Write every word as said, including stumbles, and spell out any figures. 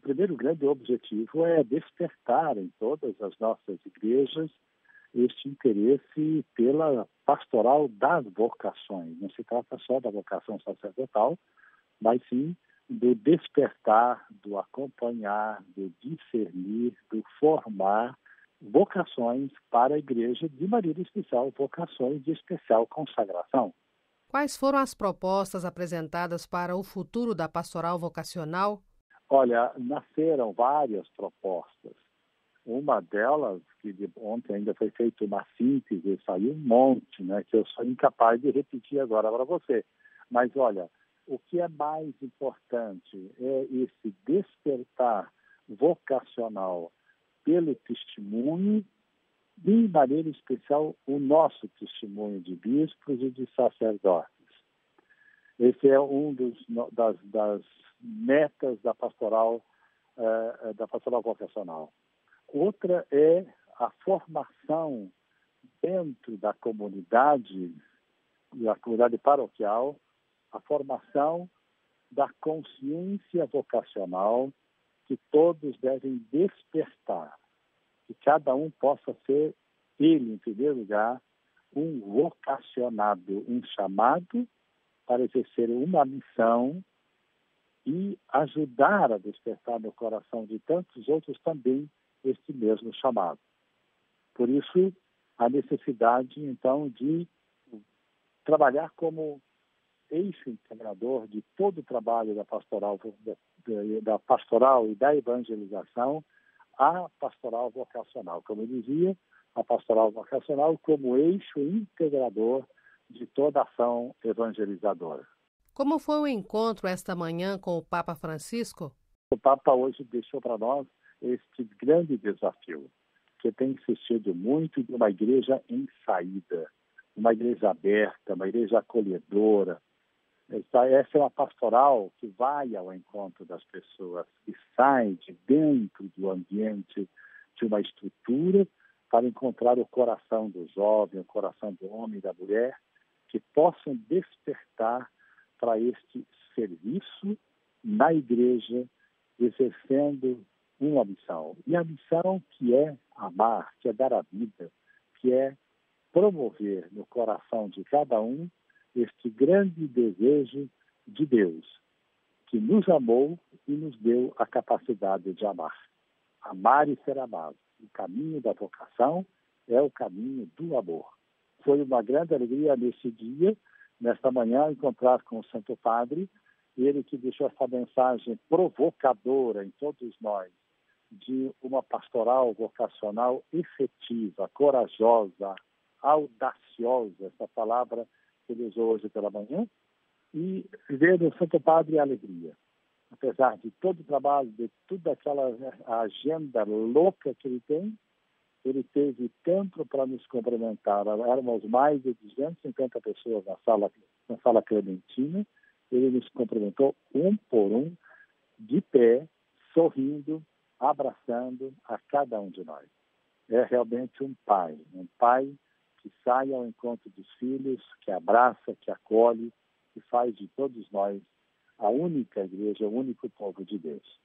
O primeiro grande objetivo é despertar em todas as nossas igrejas este interesse pela pastoral das vocações. Não se trata só da vocação sacerdotal, mas sim do despertar, do acompanhar, do discernir, do formar vocações para a igreja, de maneira especial, vocações de especial consagração. Quais foram as propostas apresentadas para o futuro da pastoral vocacional? Olha, nasceram várias propostas. Uma delas, que de ontem ainda foi feita uma síntese, saiu um monte, né, que eu sou incapaz de repetir agora para você. Mas, olha, o que é mais importante é esse despertar vocacional pelo testemunho, de maneira especial, o nosso testemunho de bispos e de sacerdotes. Esse é um dos, das, das metas da pastoral, uh, da pastoral vocacional. Outra é a formação dentro da comunidade, da comunidade paroquial, a formação da consciência vocacional que todos devem despertar, que cada um possa ser, ele, em primeiro lugar, um vocacionado, um chamado para exercer uma missão e ajudar a despertar no coração de tantos outros também este mesmo chamado. Por isso, a necessidade, então, de trabalhar como eixo integrador de todo o trabalho da pastoral, da pastoral e da evangelização, a pastoral vocacional. Como eu dizia, a pastoral vocacional como eixo integrador de toda a ação evangelizadora. Como foi o encontro esta manhã com o Papa Francisco? O Papa hoje deixou para nós este grande desafio, que tem insistido muito de uma igreja em saída, uma igreja aberta, uma igreja acolhedora. Essa é uma pastoral que vai ao encontro das pessoas, que sai de dentro do ambiente de uma estrutura para encontrar o coração do jovem, o coração do homem e da mulher, que possam despertar para este serviço na igreja, exercendo uma missão. E a missão que é amar, que é dar a vida, que é promover no coração de cada um este grande desejo de Deus, que nos amou e nos deu a capacidade de amar. Amar e ser amado. O caminho da vocação é o caminho do amor. Foi uma grande alegria neste dia, nesta manhã, encontrar com o Santo Padre, ele que deixou essa mensagem provocadora em todos nós, de uma pastoral vocacional efetiva, corajosa, audaciosa, essa palavra que ele usou hoje pela manhã, e ver no Santo Padre a alegria. Apesar de todo o trabalho, de toda aquela agenda louca que ele tem, ele teve tempo para nos cumprimentar. Éramos mais de duzentas e cinquenta pessoas na sala, na sala Clementina. Ele nos cumprimentou um por um, de pé, sorrindo, abraçando a cada um de nós. É realmente um pai, um pai que sai ao encontro dos filhos, que abraça, que acolhe, que faz de todos nós a única igreja, o único povo de Deus.